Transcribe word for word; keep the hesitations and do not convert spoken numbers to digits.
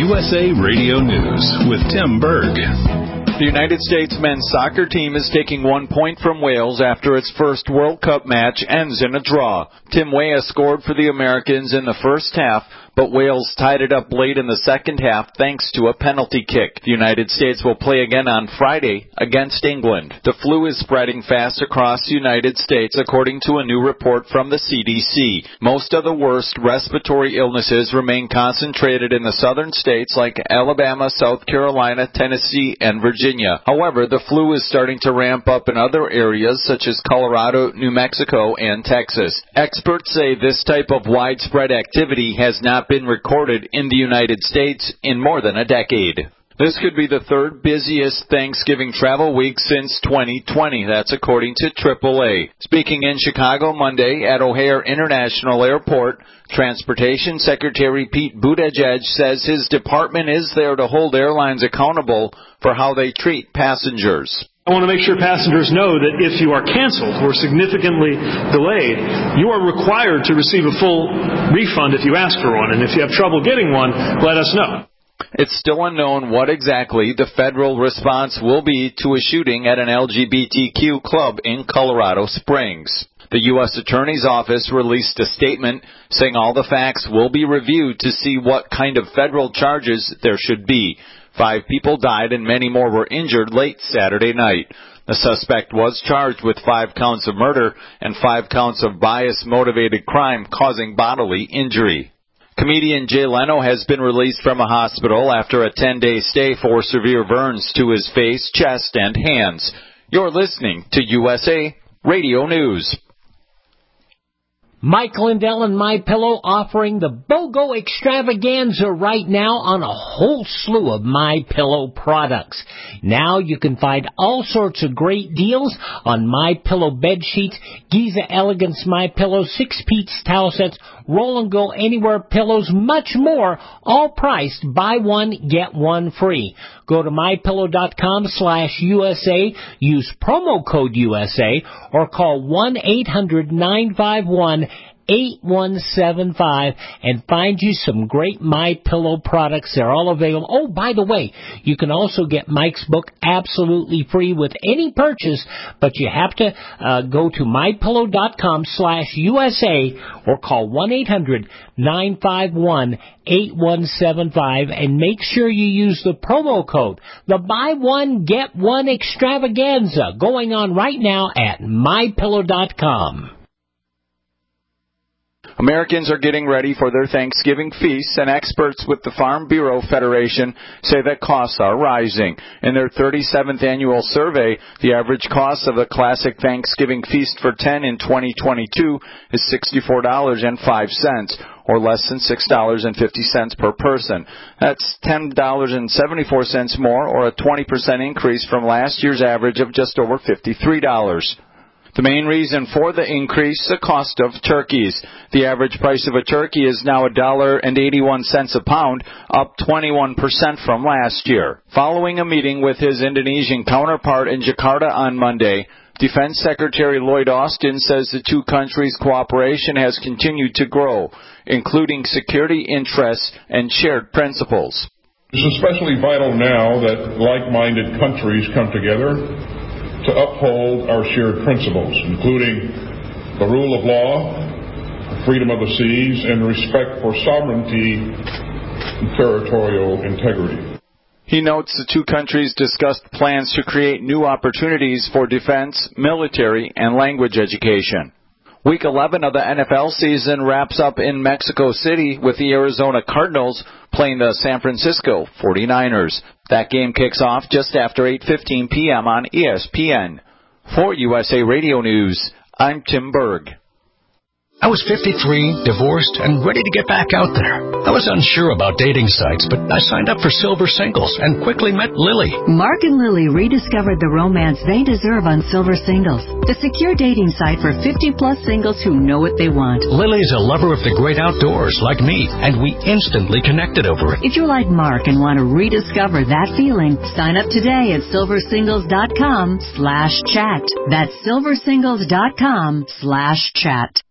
U S A Radio News with Tim Berg. The United States men's soccer team is taking one point from Wales after its first World Cup match ends in a draw. Tim Weah scored for the Americans in the first half, but Wales tied it up late in the second half thanks to a penalty kick. The United States will play again on Friday against England. The flu is spreading fast across the United States, according to a new report from the C D C. Most of the worst respiratory illnesses remain concentrated in the southern states like Alabama, South Carolina, Tennessee, and Virginia. However, the flu is starting to ramp up in other areas such as Colorado, New Mexico, and Texas. Experts say this type of widespread activity has not been recorded in the United States in more than a decade. This could be the third busiest Thanksgiving travel week since twenty twenty. That's according to triple A. Speaking in Chicago Monday at O'Hare International Airport, Transportation Secretary Pete Buttigieg says his department is there to hold airlines accountable for how they treat passengers. I want to make sure passengers know that if you are canceled or significantly delayed, you are required to receive a full refund if you ask for one. And if you have trouble getting one, let us know. It's still unknown what exactly the federal response will be to a shooting at an L G B T Q club in Colorado Springs. The U S Attorney's Office released a statement saying all the facts will be reviewed to see what kind of federal charges there should be. Five people died and many more were injured late Saturday night. The suspect was charged with five counts of murder and five counts of bias-motivated crime causing bodily injury. Comedian Jay Leno has been released from a hospital after a ten-day stay for severe burns to his face, chest, and hands. You're listening to U S A Radio News. Mike Lindell and MyPillow offering the BOGO extravaganza right now on a whole slew of MyPillow products. Now you can find all sorts of great deals on MyPillow bed sheets, Giza Elegance MyPillow, six-piece towel sets, Roll and Go Anywhere pillows, much more, all priced buy one, get one free. Go to MyPillow.com slash USA, use promo code U S A, or call one eight hundred nine five one eight one seven five and find you some great MyPillow products. They're all available. Oh, by the way, you can also get Mike's book absolutely free with any purchase, but you have to uh, go to MyPillow.com slash USA or call one eight hundred nine five one eight one seven five and make sure you use the promo code, the buy one, get one extravaganza, going on right now at My Pillow dot com. Americans are getting ready for their Thanksgiving feasts, and experts with the Farm Bureau Federation say that costs are rising. In their thirty-seventh annual survey, the average cost of a classic Thanksgiving feast for ten in twenty twenty-two is sixty-four dollars and five cents, or less than six dollars and fifty cents per person. That's ten dollars and seventy-four cents more, or a twenty percent increase from last year's average of just over fifty-three dollars. The main reason for the increase, the cost of turkeys. The average price of a turkey is now one dollar and eighty-one cents a pound, up twenty-one percent from last year. Following a meeting with his Indonesian counterpart in Jakarta on Monday, Defense Secretary Lloyd Austin says the two countries' cooperation has continued to grow, including security interests and shared principles. It's especially vital now that like-minded countries come together to uphold our shared principles, including the rule of law, freedom of the seas, and respect for sovereignty and territorial integrity. He notes the two countries discussed plans to create new opportunities for defense, military, and language education. Week eleven of the N F L season wraps up in Mexico City with the Arizona Cardinals playing the San Francisco forty-niners. That game kicks off just after eight fifteen p.m. on E S P N. For U S A Radio News, I'm Tim Berg. I was fifty-three, divorced, and ready to get back out there. I was unsure about dating sites, but I signed up for Silver Singles and quickly met Lily. Mark and Lily rediscovered the romance they deserve on Silver Singles, the secure dating site for fifty-plus singles who know what they want. Lily's a lover of the great outdoors like me, and we instantly connected over it. If you're like Mark and want to rediscover that feeling, sign up today at silversingles.com slash chat. That's silversingles.com slash chat.